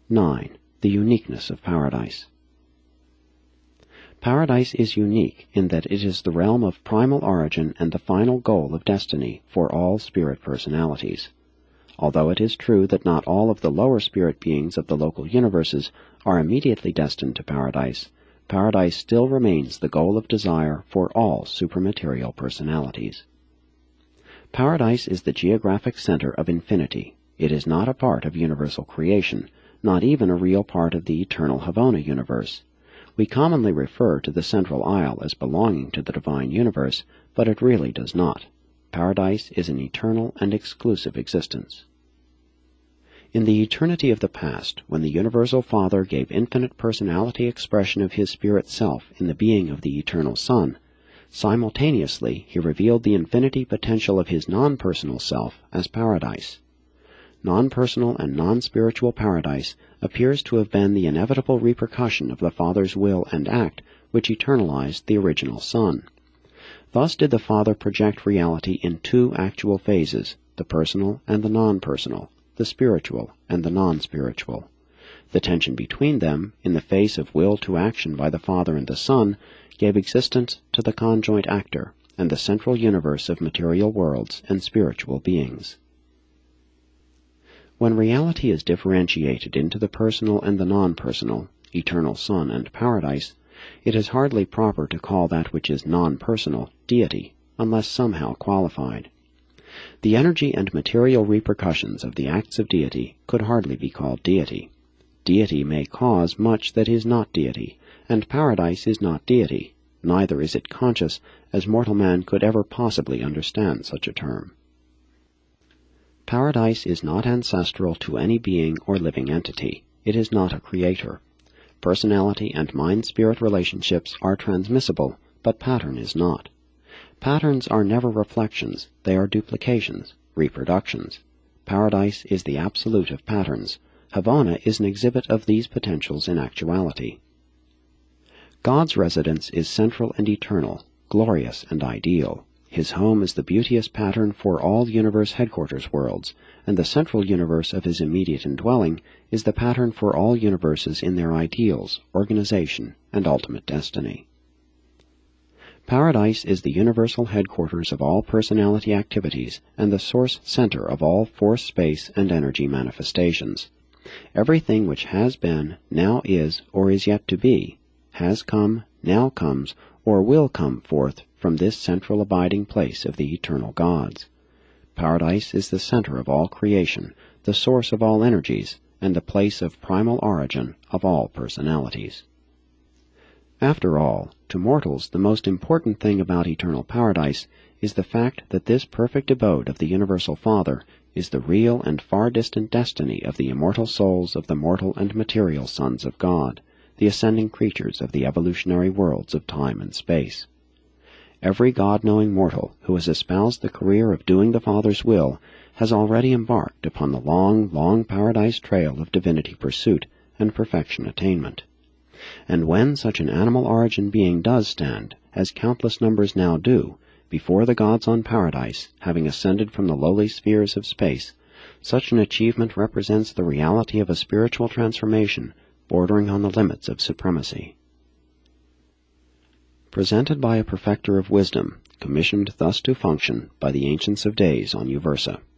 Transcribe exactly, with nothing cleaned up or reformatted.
nine. The uniqueness of Paradise. Paradise is unique in that it is the realm of primal origin and the final goal of destiny for all spirit personalities. Although it is true that not all of the lower spirit beings of the local universes are immediately destined to Paradise, Paradise still remains the goal of desire for all supermaterial personalities. Paradise is the geographic center of infinity. It is not a part of universal creation, not even a real part of the eternal Havona universe. We commonly refer to the central isle as belonging to the divine universe, but it really does not. Paradise is an eternal and exclusive existence. In the eternity of the past, when the Universal Father gave infinite personality expression of his spirit self in the being of the Eternal Son, simultaneously he revealed the infinity potential of his non-personal self as Paradise. Non-personal and non-spiritual Paradise appears to have been the inevitable repercussion of the Father's will and act which eternalized the original Son. Thus did the Father project reality in two actual phases, the personal and the non-personal, the spiritual and the non-spiritual. The tension between them, in the face of will to action by the Father and the Son, gave existence to the conjoint actor and the central universe of material worlds and spiritual beings. When reality is differentiated into the personal and the non-personal, eternal Son and Paradise, it is hardly proper to call that which is non-personal deity, unless somehow qualified. The energy and material repercussions of the acts of deity could hardly be called deity. Deity may cause much that is not deity, and Paradise is not deity. Neither is it conscious, as mortal man could ever possibly understand such a term. Paradise is not ancestral to any being or living entity. It is not a creator. Personality and mind-spirit relationships are transmissible, but pattern is not. Patterns are never reflections, they are duplications, reproductions. Paradise is the absolute of patterns. Havona is an exhibit of these potentials in actuality. God's residence is central and eternal, glorious and ideal. His home is the beauteous pattern for all universe headquarters worlds, and the central universe of his immediate indwelling is the pattern for all universes in their ideals, organization, and ultimate destiny. Paradise is the universal headquarters of all personality activities and the source center of all force, space, and energy manifestations. Everything which has been, now is, or is yet to be, has come, now comes, or will come forth from this central abiding place of the eternal gods. Paradise is the center of all creation, the source of all energies, and the place of primal origin of all personalities. After all, to mortals the most important thing about eternal Paradise is the fact that this perfect abode of the Universal Father is the real and far-distant destiny of the immortal souls of the mortal and material sons of God, the ascending creatures of the evolutionary worlds of time and space. Every God-knowing mortal who has espoused the career of doing the Father's will has already embarked upon the long, long Paradise trail of divinity pursuit and perfection attainment. And when such an animal origin being does stand, as countless numbers now do, before the gods on Paradise, having ascended from the lowly spheres of space, such an achievement represents the reality of a spiritual transformation bordering on the limits of supremacy. Presented by a perfecter of wisdom, commissioned thus to function by the Ancients of Days on Uversa.